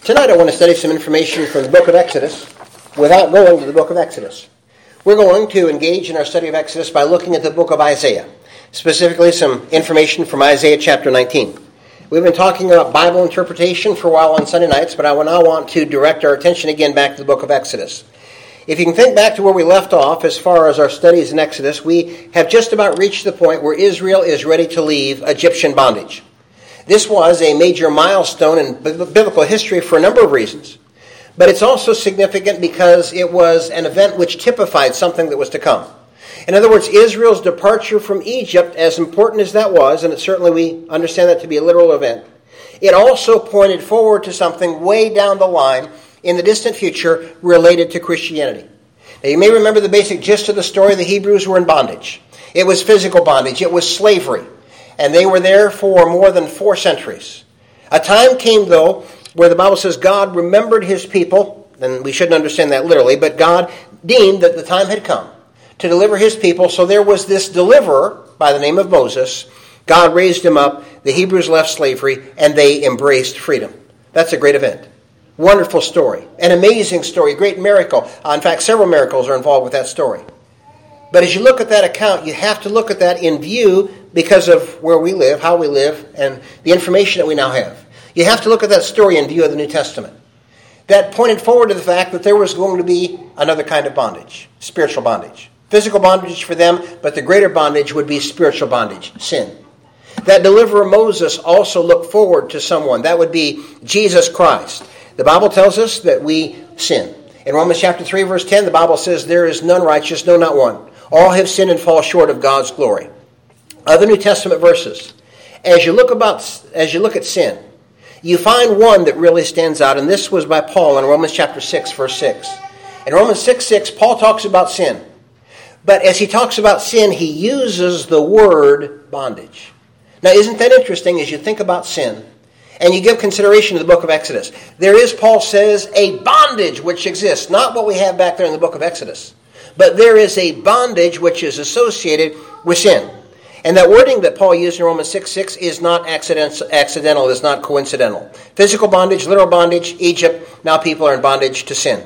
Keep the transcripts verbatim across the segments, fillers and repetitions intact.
Tonight I want to study some information from the book of Exodus without going to the book of Exodus. We're going to engage in our study of Exodus by looking at the book of Isaiah, specifically some information from Isaiah chapter nineteen. We've been talking about Bible interpretation for a while on Sunday nights, but I now want to direct our attention again back to the book of Exodus. If you can think back to where we left off as far as our studies in Exodus, we have just about reached the point where Israel is ready to leave Egyptian bondage. This was a major milestone in biblical history for a number of reasons, but it's also significant because it was an event which typified something that was to come. In other words, Israel's departure from Egypt, as important as that was, and it certainly we understand that to be a literal event, it also pointed forward to something way down the line in the distant future related to Christianity. Now, you may remember the basic gist of the story. The Hebrews were in bondage. It was physical bondage. It was slavery. And they were there for more than four centuries. A time came, though, where the Bible says God remembered his people, and we shouldn't understand that literally, but God deemed that the time had come to deliver his people. So there was this deliverer by the name of Moses. God raised him up. The Hebrews left slavery, and they embraced freedom. That's a great event. Wonderful story. An amazing story. Great miracle. Uh, in fact, several miracles are involved with that story. But as you look at that account, you have to look at that in view because of where we live, how we live, and the information that we now have. You have to look at that story in view of the New Testament. That pointed forward to the fact that there was going to be another kind of bondage, spiritual bondage. Physical bondage for them, but the greater bondage would be spiritual bondage, sin. That deliverer Moses also looked forward to someone. That would be Jesus Christ. The Bible tells us that we sin. In Romans chapter three, verse ten, the Bible says, "There is none righteous, no, not one. All have sinned and fall short of God's glory." Other New Testament verses. As you look about, as you look at sin, you find one that really stands out, and this was by Paul in Romans chapter six, verse six. In Romans six, six, Paul talks about sin. But as he talks about sin, he uses the word bondage. Now, isn't that interesting as you think about sin and you give consideration to the book of Exodus? There is, Paul says, a bondage which exists. Not what we have back there in the book of Exodus. But there is a bondage which is associated with sin. And that wording that Paul used in Romans six, six is not accidental, is not coincidental. Physical bondage, literal bondage, Egypt, now people are in bondage to sin.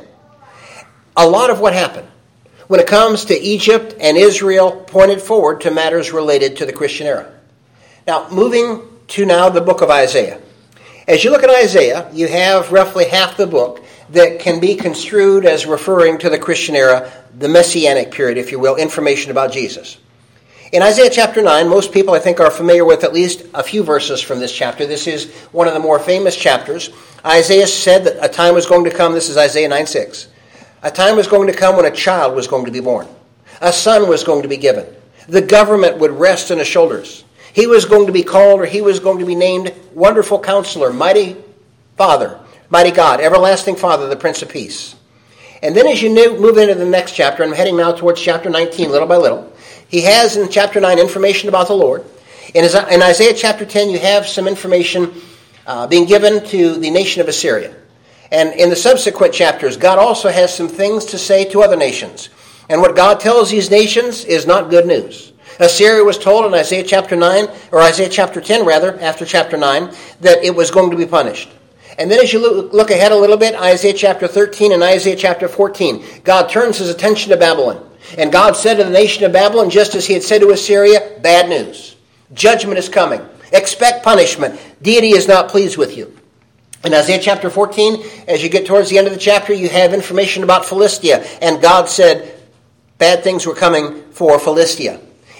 A lot of what happened when it comes to Egypt and Israel pointed forward to matters related to the Christian era. Now, moving to now the book of Isaiah. As you look at Isaiah, you have roughly half the book that can be construed as referring to the Christian era, the Messianic period, if you will, information about Jesus. In Isaiah chapter nine, most people I think are familiar with at least a few verses from this chapter. This is one of the more famous chapters. Isaiah said that a time was going to come, this is Isaiah nine six, a time was going to come when a child was going to be born. A son was going to be given. The government would rest on his shoulders. He was going to be called, or he was going to be named Wonderful Counselor, Mighty Father, Mighty God, Everlasting Father, the Prince of Peace. And then as you move into the next chapter, I'm heading now towards chapter nineteen, little by little, he has in chapter nine information about the Lord. In Isaiah chapter ten, you have some information uh, being given to the nation of Assyria. And in the subsequent chapters, God also has some things to say to other nations. And what God tells these nations is not good news. Assyria was told in Isaiah chapter nine, or Isaiah chapter ten rather, after chapter nine, that it was going to be punished. And then as you look, look ahead a little bit, Isaiah chapter thirteen and Isaiah chapter fourteen, God turns his attention to Babylon. And God said to the nation of Babylon, just as he had said to Assyria, bad news. Judgment is coming. Expect punishment. Deity is not pleased with you. In Isaiah chapter fourteen, as you get towards the end of the chapter, you have information about Philistia. And God said bad things were coming for Philistia.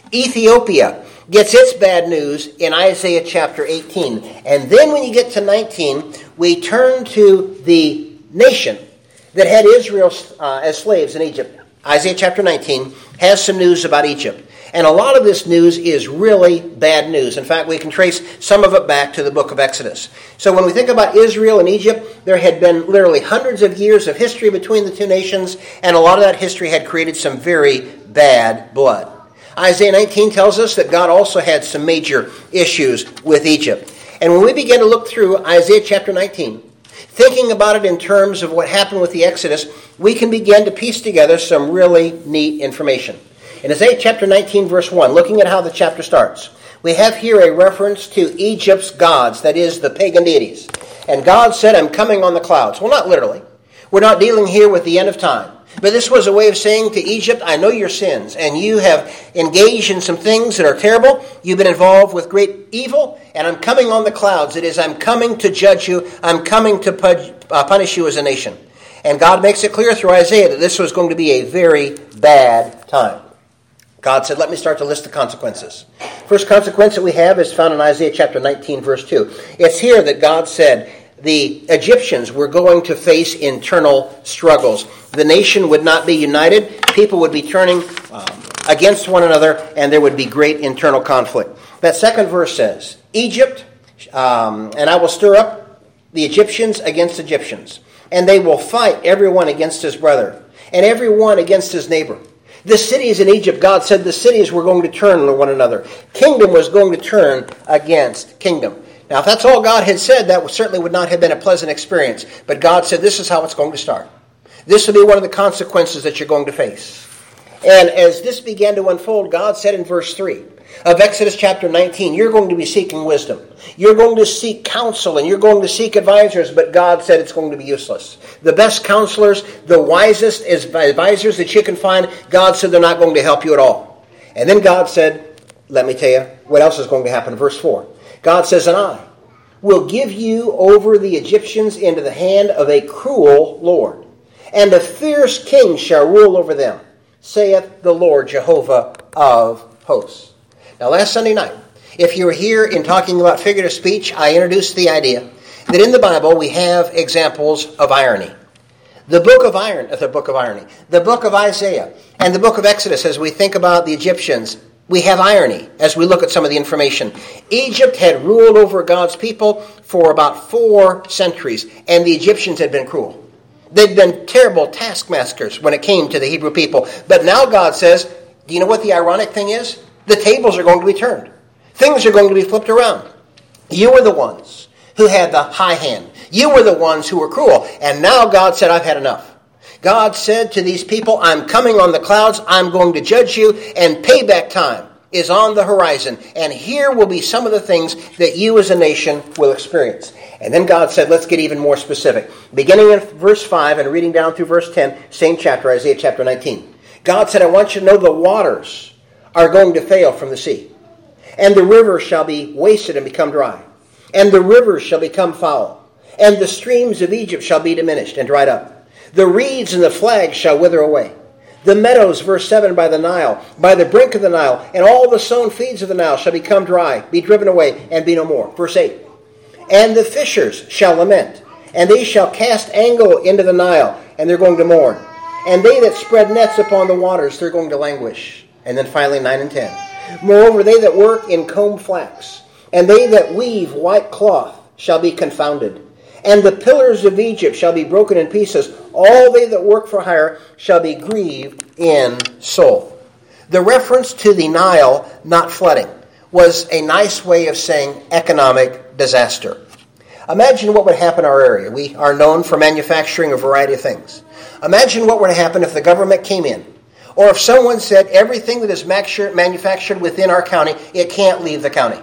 Ethiopia gets its bad news in Isaiah chapter eighteen. And then when you get to nineteen, we turn to the nation that had Israel uh, as slaves in Egypt. Isaiah chapter nineteen has some news about Egypt. And a lot of this news is really bad news. In fact, we can trace some of it back to the book of Exodus. So when we think about Israel and Egypt, there had been literally hundreds of years of history between the two nations, and a lot of that history had created some very bad blood. Isaiah nineteen tells us that God also had some major issues with Egypt. And when we begin to look through Isaiah chapter nineteen, thinking about it in terms of what happened with the Exodus, we can begin to piece together some really neat information. In Isaiah chapter nineteen, verse one, looking at how the chapter starts, we have here a reference to Egypt's gods, that is, the pagan deities. And God said, I'm coming on the clouds. Well, not literally. We're not dealing here with the end of time. But this was a way of saying to Egypt, I know your sins, and you have engaged in some things that are terrible. You've been involved with great evil, and I'm coming on the clouds. It is, I'm coming to judge you. I'm coming to punish you as a nation. And God makes it clear through Isaiah that this was going to be a very bad time. God said, let me start to list the consequences. First consequence that we have is found in Isaiah chapter nineteen, verse two. It's here that God said the Egyptians were going to face internal struggles. The nation would not be united. People would be turning um, against one another, and there would be great internal conflict. That second verse says, Egypt, um, and I will stir up the Egyptians against Egyptians, and they will fight everyone against his brother, and everyone against his neighbor. The cities in Egypt, God said the cities were going to turn on one another. Kingdom was going to turn against kingdom. Now, if that's all God had said, that certainly would not have been a pleasant experience. But God said this is how it's going to start. This will be one of the consequences that you're going to face. And as this began to unfold, God said in verse three of Exodus chapter nineteen, you're going to be seeking wisdom. You're going to seek counsel and you're going to seek advisors, but God said it's going to be useless. The best counselors, the wisest advisors that you can find, God said they're not going to help you at all. And then God said, let me tell you what else is going to happen. Verse four. God says, and I will give you over the Egyptians into the hand of a cruel Lord, and a fierce king shall rule over them, saith the Lord Jehovah of hosts. Now, last Sunday night, if you were here in talking about figurative speech, I introduced the idea that in the Bible we have examples of irony. The book of iron, the book of irony, the book of Isaiah, and the book of Exodus, as we think about the Egyptians, we have irony as we look at some of the information. Egypt had ruled over God's people for about four centuries, and the Egyptians had been cruel. They'd been terrible taskmasters when it came to the Hebrew people. But now God says, do you know what the ironic thing is? The tables are going to be turned. Things are going to be flipped around. You were the ones who had the high hand. You were the ones who were cruel. And now God said, I've had enough. God said to these people, I'm coming on the clouds, I'm going to judge you, and payback time is on the horizon. And here will be some of the things that you as a nation will experience. And then God said, let's get even more specific. Beginning in verse five and reading down through verse ten, same chapter, Isaiah chapter nineteen. God said, I want you to know the waters are going to fail from the sea, and the rivers shall be wasted and become dry, and the rivers shall become foul, and the streams of Egypt shall be diminished and dried up. The reeds and the flags shall wither away. The meadows, verse seven, by the Nile, by the brink of the Nile, and all the sown feeds of the Nile shall become dry, be driven away, and be no more. Verse eight. And the fishers shall lament, and they shall cast angle into the Nile, and they're going to mourn. And they that spread nets upon the waters, they're going to languish. And then finally, nine and ten. Moreover, they that work in comb flax, and they that weave white cloth, shall be confounded. And the pillars of Egypt shall be broken in pieces. All they that work for hire shall be grieved in soul. The reference to the Nile not flooding was a nice way of saying economic disaster. Imagine what would happen in our area. We are known for manufacturing a variety of things. Imagine what would happen if the government came in, or if someone said everything that is manufactured within our county, it can't leave the county.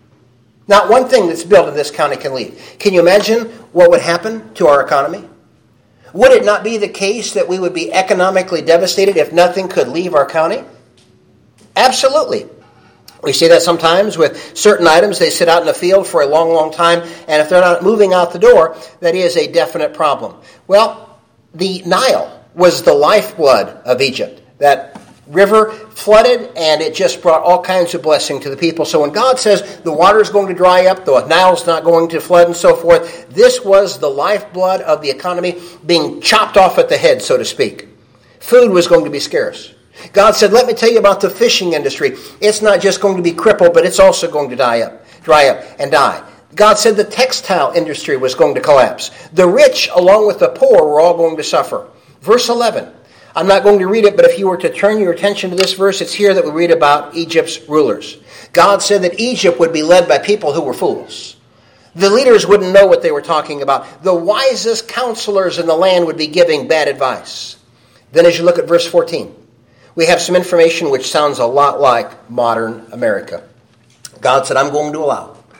Not one thing that's built in this county can leave. Can you imagine what would happen to our economy? Would it not be the case that we would be economically devastated if nothing could leave our county? Absolutely. We see that sometimes with certain items. They sit out in the field for a long, long time, and if they're not moving out the door, that is a definite problem. Well, the Nile was the lifeblood of Egypt. That river flooded, and it just brought all kinds of blessing to the people. So when God says the water is going to dry up, the Nile's not going to flood, and so forth, this was the lifeblood of the economy being chopped off at the head, so to speak. Food was going to be scarce. God said, let me tell you about the fishing industry. It's not just going to be crippled, but it's also going to die up, dry up and die. God said the textile industry was going to collapse. The rich, along with the poor, were all going to suffer. Verse eleven. I'm not going to read it, but if you were to turn your attention to this verse, it's here that we read about Egypt's rulers. God said that Egypt would be led by people who were fools. The leaders wouldn't know what they were talking about. The wisest counselors in the land would be giving bad advice. Then as you look at verse fourteen, we have some information which sounds a lot like modern America. God said, I'm going to allow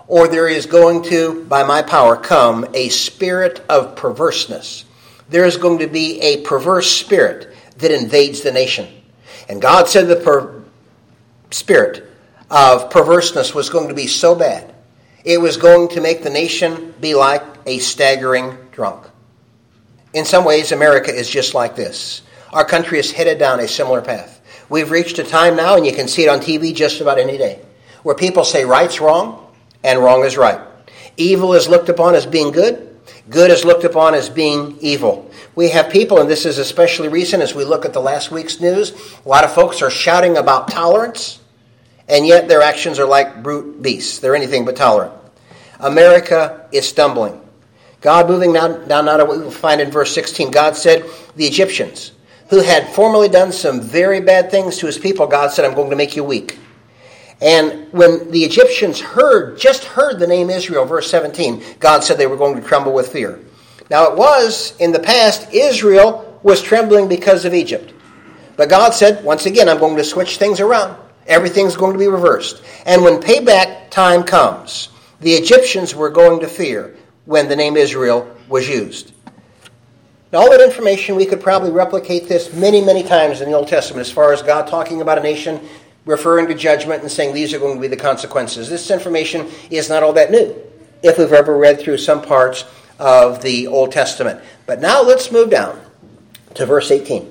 or there is going to, by my power, come a spirit of perverseness. There is going to be a perverse spirit that invades the nation. And God said the per- spirit of perverseness was going to be so bad, it was going to make the nation be like a staggering drunk. In some ways, America is just like this. Our country is headed down a similar path. We've reached a time now, and you can see it on T V just about any day, where people say right's wrong and wrong is right. Evil is looked upon as being good. Good is looked upon as being evil. We have people, and this is especially recent as we look at the last week's news, a lot of folks are shouting about tolerance, and yet their actions are like brute beasts. They're anything but tolerant. America is stumbling. God moving down, down now to what we find in verse sixteen. God said, the Egyptians, who had formerly done some very bad things to his people, God said, I'm going to make you weak. And when the Egyptians heard, just heard the name Israel, verse seventeen, God said they were going to tremble with fear. Now it was, in the past, Israel was trembling because of Egypt. But God said, once again, I'm going to switch things around. Everything's going to be reversed. And when payback time comes, the Egyptians were going to fear when the name Israel was used. Now, all that information, we could probably replicate this many, many times in the Old Testament as far as God talking about a nation, referring to judgment and saying these are going to be the consequences. This information is not all that new if we've ever read through some parts of the Old Testament. But now let's move down to verse eighteen.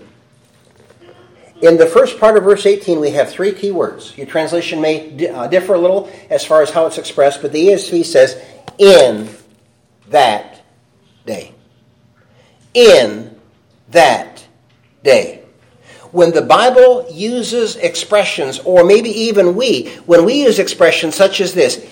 In the first part of verse eighteen, we have three key words. Your translation may uh, differ a little as far as how it's expressed, but the E S V says, in that day. In that day. When the Bible uses expressions, or maybe even we, when we use expressions such as this,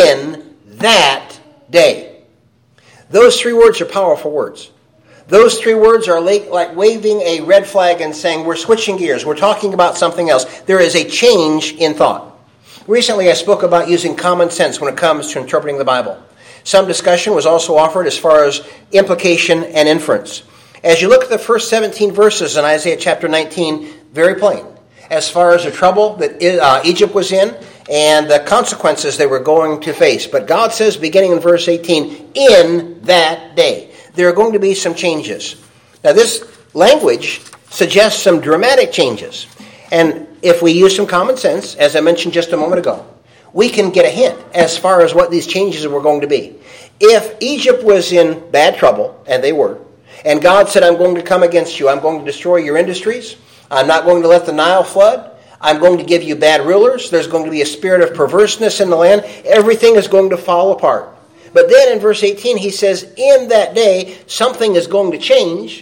in that day, those three words are powerful words. Those three words are like, like waving a red flag and saying, we're switching gears, we're talking about something else. There is a change in thought. Recently I spoke about using common sense when it comes to interpreting the Bible. Some discussion was also offered as far as implication and inference. As you look at the first seventeen verses in Isaiah chapter nineteen, very plain, as far as the trouble that uh, Egypt was in and the consequences they were going to face. But God says, beginning in verse eighteen, in that day, there are going to be some changes. Now this language suggests some dramatic changes. And if we use some common sense, as I mentioned just a moment ago, we can get a hint as far as what these changes were going to be. If Egypt was in bad trouble, and they were, and God said, I'm going to come against you, I'm going to destroy your industries, I'm not going to let the Nile flood, I'm going to give you bad rulers, there's going to be a spirit of perverseness in the land, everything is going to fall apart. But then in verse eighteen, he says, in that day, something is going to change.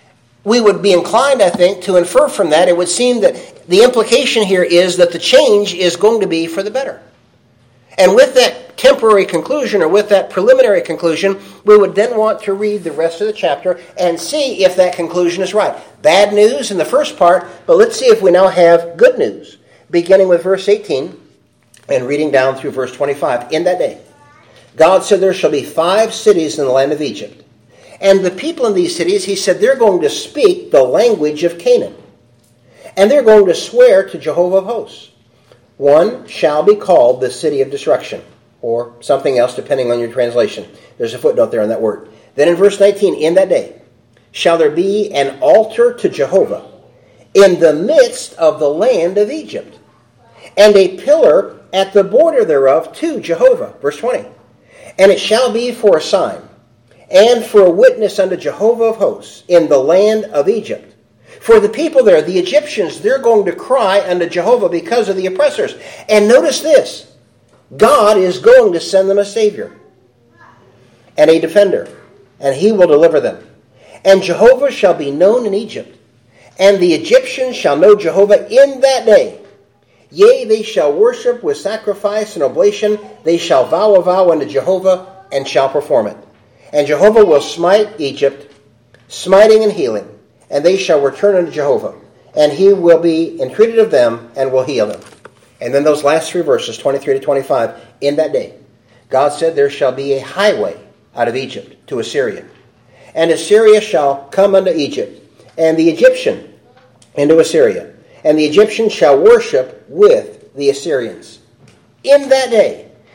We would be inclined, I think, to infer from that, it would seem that the implication here is that the change is going to be for the better. And with that temporary conclusion, or with that preliminary conclusion, we would then want to read the rest of the chapter and see if that conclusion is right. Bad news in the first part, but let's see if we now have good news. Beginning with verse eighteen and reading down through verse twenty-five. In that day, God said there shall be five cities in the land of Egypt. And the people in these cities, he said, they're going to speak the language of Canaan. And they're going to swear to Jehovah of hosts. One shall be called the city of destruction, or something else depending on your translation. There's a footnote there on that word. Then in verse nineteen, in that day shall there be an altar to Jehovah in the midst of the land of Egypt, and a pillar at the border thereof to Jehovah. Verse twenty. And it shall be for a sign, and for a witness unto Jehovah of hosts in the land of Egypt. For the people there, the Egyptians, they're going to cry unto Jehovah because of the oppressors. And notice this, God is going to send them a Savior and a defender, and he will deliver them. And Jehovah shall be known in Egypt, and the Egyptians shall know Jehovah in that day. Yea, they shall worship with sacrifice and oblation. They shall vow a vow unto Jehovah, and shall perform it. And Jehovah will smite Egypt, smiting and healing, and they shall return unto Jehovah, and he will be entreated of them, and will heal them. And then those last three verses, twenty-three to twenty-five, in that day, God said, there shall be a highway out of Egypt to Assyria. And Assyria shall come unto Egypt, and the Egyptian into Assyria. And the Egyptians shall worship with the Assyrians. In that day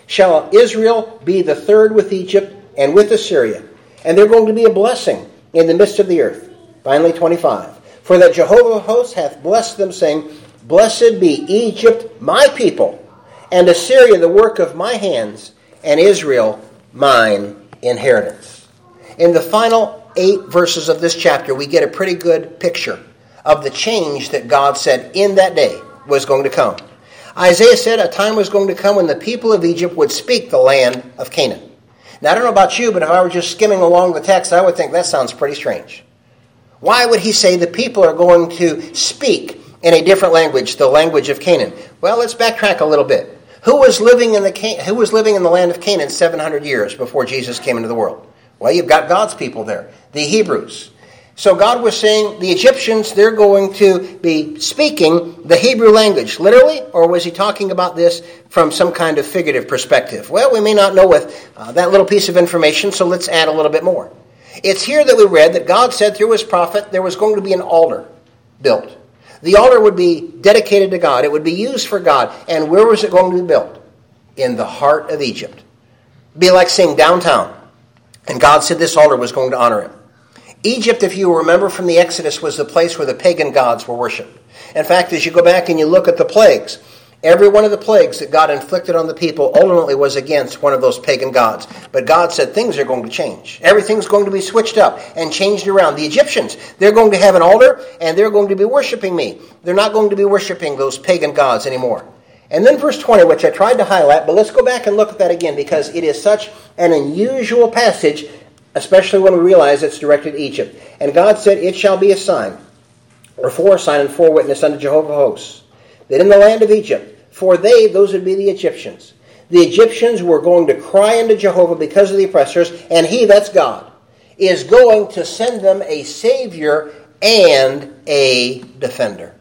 shall Israel be the third with Egypt and with Assyria. And they're going to be a blessing in the midst of the earth. Finally, twenty-five. For that Jehovah of hosts hath blessed them, saying, Blessed be Egypt, my people, and Assyria, the work of my hands, and Israel, mine inheritance. In the final eight verses of this chapter, we get a pretty good picture of the change that God said in that day was going to come. Isaiah said a time was going to come when the people of Egypt would speak the land of Canaan. Now, I don't know about you, but if I were just skimming along the text, I would think that sounds pretty strange. Why would he say the people are going to speak in a different language, the language of Canaan? Well, let's backtrack a little bit. Who was living in the who was living in the land of Canaan seven hundred years before Jesus came into the world? Well, you've got God's people there, the Hebrews. So God was saying the Egyptians, they're going to be speaking the Hebrew language, literally, or was he talking about this from some kind of figurative perspective? Well, we may not know with uh, that little piece of information, so let's add a little bit more. It's here that we read that God said through his prophet there was going to be an altar built. The altar would be dedicated to God. It would be used for God. And where was it going to be built? In the heart of Egypt. It'd be like saying downtown. And God said this altar was going to honor him. Egypt, if you remember from the Exodus, was the place where the pagan gods were worshipped. In fact, as you go back and you look at the plagues, every one of the plagues that God inflicted on the people ultimately was against one of those pagan gods. But God said things are going to change. Everything's going to be switched up and changed around. The Egyptians, they're going to have an altar and they're going to be worshiping me. They're not going to be worshiping those pagan gods anymore. And then verse twenty, which I tried to highlight, but let's go back and look at that again because it is such an unusual passage, especially when we realize it's directed to Egypt. And God said, It shall be a sign, or for a sign and for witness unto Jehovah of hosts, that in the land of Egypt, for they, those would be the Egyptians, the Egyptians were going to cry unto Jehovah because of the oppressors, and he, that's God, is going to send them a Savior and a defender.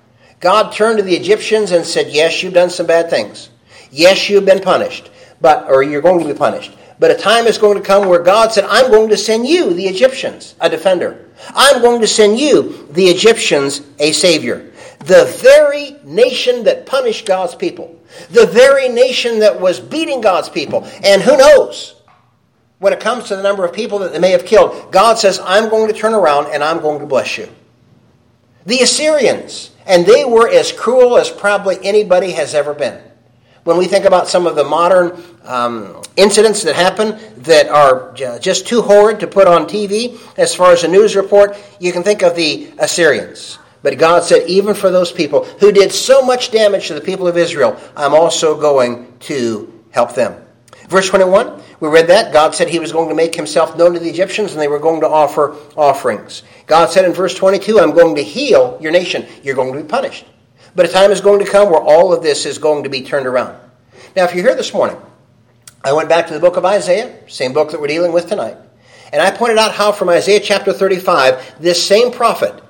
God turned to the Egyptians and said, yes, you've done some bad things. Yes, you've been punished, but or you're going to be punished. But a time is going to come where God said, I'm going to send you, the Egyptians, a defender. I'm going to send you, the Egyptians, a Savior. The very nation that punished God's people. The very nation that was beating God's people. And who knows, when it comes to the number of people that they may have killed, God says, I'm going to turn around and I'm going to bless you. The Assyrians, and they were as cruel as probably anybody has ever been. When we think about some of the modern um, incidents that happen that are just too horrid to put on T V, as far as a news report, you can think of the Assyrians. But God said, even for those people who did so much damage to the people of Israel, I'm also going to help them. Verse twenty-one, we read that. God said he was going to make himself known to the Egyptians and they were going to offer offerings. God said in verse twenty-two, I'm going to heal your nation. You're going to be punished. But a time is going to come where all of this is going to be turned around. Now, if you're here this morning, I went back to the book of Isaiah, same book that we're dealing with tonight. And I pointed out how from Isaiah chapter thirty-five, this same prophet,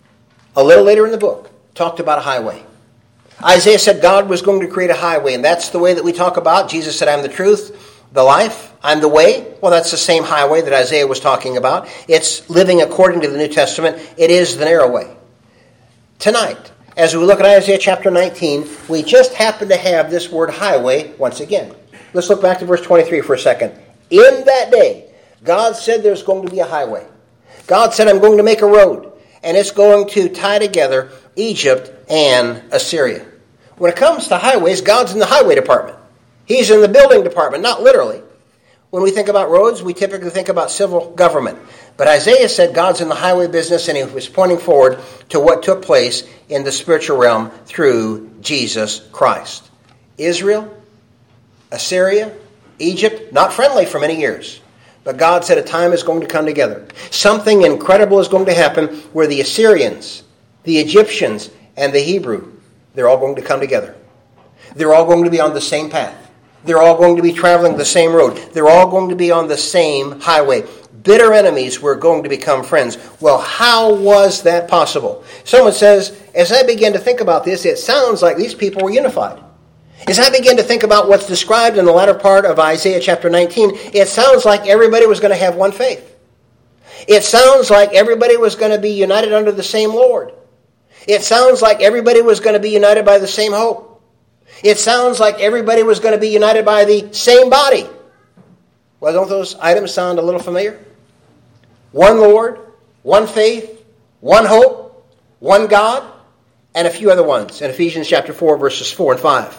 a little later in the book, talked about a highway. Isaiah said God was going to create a highway, and that's the way that we talk about. Jesus said, I'm the truth, the life, I'm the way. Well, that's the same highway that Isaiah was talking about. It's living according to the New Testament. It is the narrow way. Tonight, as we look at Isaiah chapter nineteen, we just happen to have this word highway once again. Let's look back to verse twenty-three for a second. In that day, God said there's going to be a highway. God said, I'm going to make a road, and it's going to tie together Egypt and Assyria. When it comes to highways, God's in the highway department. He's in the building department, not literally. When we think about roads, we typically think about civil government. But Isaiah said God's in the highway business, and he was pointing forward to what took place in the spiritual realm through Jesus Christ. Israel, Assyria, Egypt, not friendly for many years. But God said a time is going to come together. Something incredible is going to happen where the Assyrians, the Egyptians, and the Hebrew, they're all going to come together. They're all going to be on the same path. They're all going to be traveling the same road. They're all going to be on the same highway. Bitter enemies were going to become friends. Well, how was that possible? Someone says, as I began to think about this, it sounds like these people were unified. As I began to think about what's described in the latter part of Isaiah chapter nineteen, it sounds like everybody was going to have one faith. It sounds like everybody was going to be united under the same Lord. It sounds like everybody was going to be united by the same hope. It sounds like everybody was going to be united by the same body. Well, don't those items sound a little familiar? One Lord, one faith, one hope, one God, and a few other ones in Ephesians chapter four, verses four and five.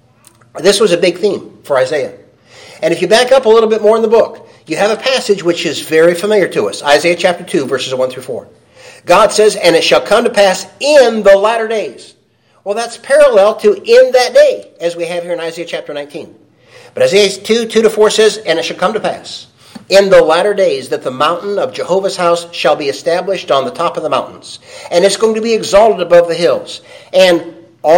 This was a big theme for Isaiah. And if you back up a little bit more in the book, you have a passage which is very familiar to us. Isaiah chapter two, verses one through four. God says, and it shall come to pass in the latter days. Well, that's parallel to in that day, as we have here in Isaiah chapter nineteen. But Isaiah two, two to four says, and it shall come to pass in the latter days that the mountain of Jehovah's house shall be established on the top of the mountains, and it's going to be exalted above the hills. And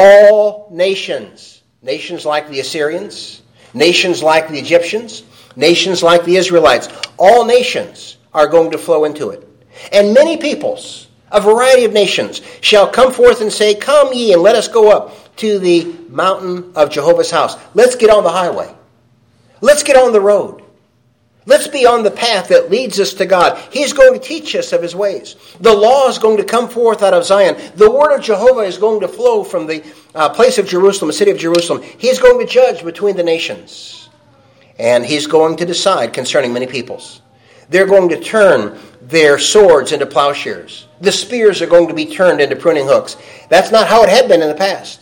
all nations, nations like the Assyrians, nations like the Egyptians, nations like the Israelites, all nations are going to flow into it. And many peoples, a variety of nations, shall come forth and say, come ye and let us go up to the mountain of Jehovah's house. Let's get on the highway. Let's get on the road. Let's be on the path that leads us to God. He's going to teach us of his ways. The law is going to come forth out of Zion. The word of Jehovah is going to flow from the uh, place of Jerusalem, the city of Jerusalem. He's going to judge between the nations. And he's going to decide concerning many peoples. They're going to turn their swords into plowshares. The spears are going to be turned into pruning hooks. That's not how it had been in the past.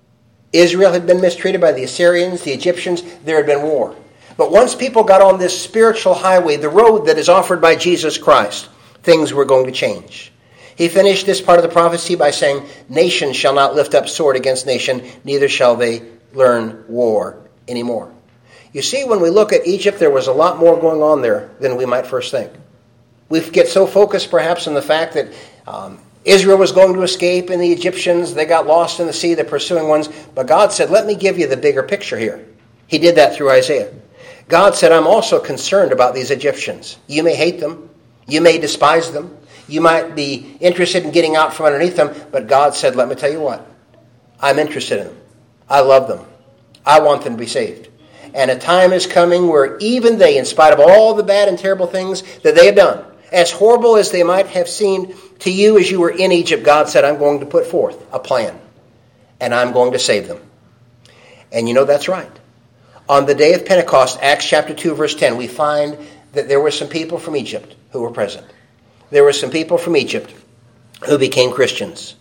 Israel had been mistreated by the Assyrians, the Egyptians. There had been war. But once people got on this spiritual highway, the road that is offered by Jesus Christ, things were going to change. He finished this part of the prophecy by saying, nation shall not lift up sword against nation, neither shall they learn war anymore. You see, when we look at Egypt, there was a lot more going on there than we might first think. We get so focused perhaps on the fact that um, Israel was going to escape and the Egyptians, they got lost in the sea, the pursuing ones. But God said, let me give you the bigger picture here. He did that through Isaiah. God said, I'm also concerned about these Egyptians. You may hate them. You may despise them. You might be interested in getting out from underneath them. But God said, let me tell you what. I'm interested in them. I love them. I want them to be saved. And a time is coming where even they, in spite of all the bad and terrible things that they have done, as horrible as they might have seemed to you as you were in Egypt, God said, I'm going to put forth a plan. And I'm going to save them. And you know that's right. On the day of Pentecost, Acts chapter two, verse ten, we find that there were some people from Egypt who were present. There were some people from Egypt who became Christians.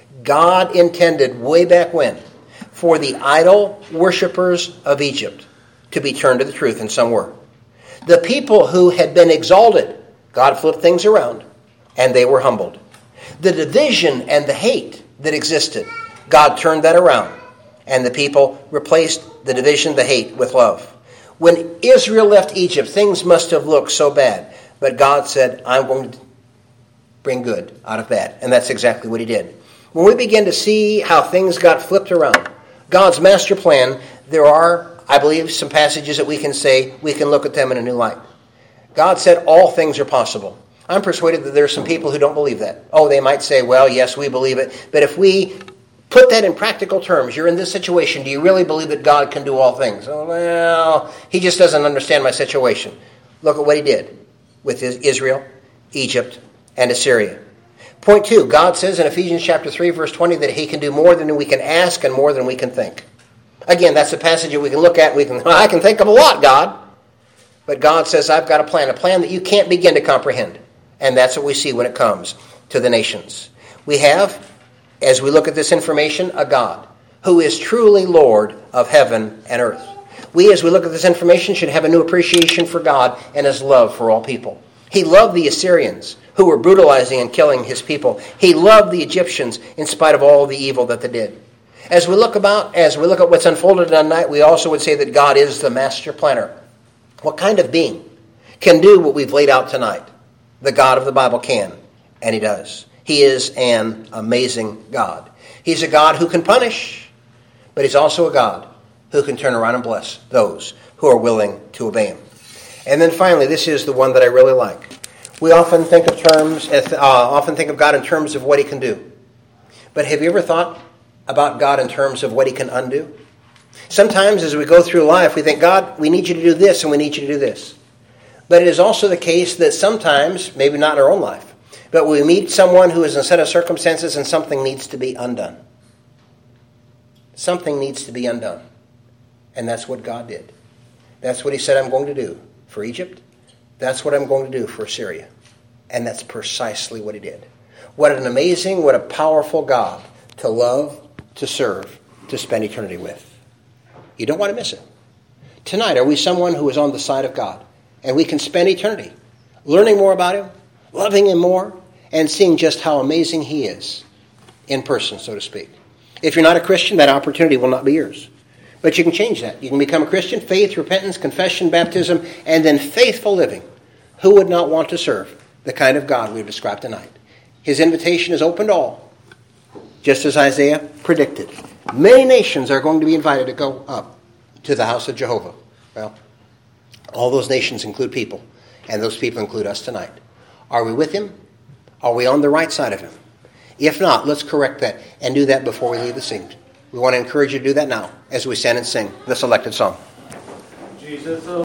God intended way back when for the idol worshippers of Egypt to be turned to the truth, and some were. The people who had been exalted, God flipped things around, and they were humbled. The division and the hate that existed, God turned that around, and the people replaced the division, the hate, with love. When Israel left Egypt, things must have looked so bad, but God said, I'm going to bring good out of bad, and that's exactly what he did. When we begin to see how things got flipped around, God's master plan, there are, I believe, some passages that we can say, we can look at them in a new light. God said all things are possible. I'm persuaded that there are some people who don't believe that. Oh, they might say, well, yes, we believe it. But if we put that in practical terms, you're in this situation, do you really believe that God can do all things? Oh, well, he just doesn't understand my situation. Look at what he did with Israel, Egypt, and Assyria. Point two, God says in Ephesians chapter three, verse twenty, that he can do more than we can ask and more than we can think. Again, that's a passage that we can look at and we can, I can think of a lot, God. But God says, I've got a plan, a plan that you can't begin to comprehend. And that's what we see when it comes to the nations. We have, as we look at this information, a God who is truly Lord of heaven and earth. We, as we look at this information, should have a new appreciation for God and his love for all people. He loved the Assyrians, who were brutalizing and killing his people. He loved the Egyptians in spite of all the evil that they did. As we look about, as we look at what's unfolded tonight, we also would say that God is the master planner. What kind of being can do what we've laid out tonight? The God of the Bible can, and he does. He is an amazing God. He's a God who can punish, but he's also a God who can turn around and bless those who are willing to obey him. And then finally, this is the one that I really like. We often think of terms, uh, often think of God in terms of what he can do. But have you ever thought about God in terms of what he can undo? Sometimes as we go through life, we think, God, we need you to do this and we need you to do this. But it is also the case that sometimes, maybe not in our own life, but we meet someone who is in a set of circumstances and something needs to be undone. Something needs to be undone. And that's what God did. That's what he said I'm going to do for Egypt. That's what I'm going to do for Assyria. And that's precisely what he did. What an amazing, what a powerful God to love, to serve, to spend eternity with. You don't want to miss it. Tonight, are we someone who is on the side of God? And we can spend eternity learning more about him, loving him more, and seeing just how amazing he is in person, so to speak. If you're not a Christian, that opportunity will not be yours. But you can change that. You can become a Christian, faith, repentance, confession, baptism, and then faithful living. Who would not want to serve the kind of God we've described tonight? His invitation is open to all, just as Isaiah predicted. Many nations are going to be invited to go up to the house of Jehovah. Well, all those nations include people, and those people include us tonight. Are we with him? Are we on the right side of him? If not, let's correct that and do that before we leave the scene. We want to encourage you to do that now as we stand and sing the selected song. Jesus.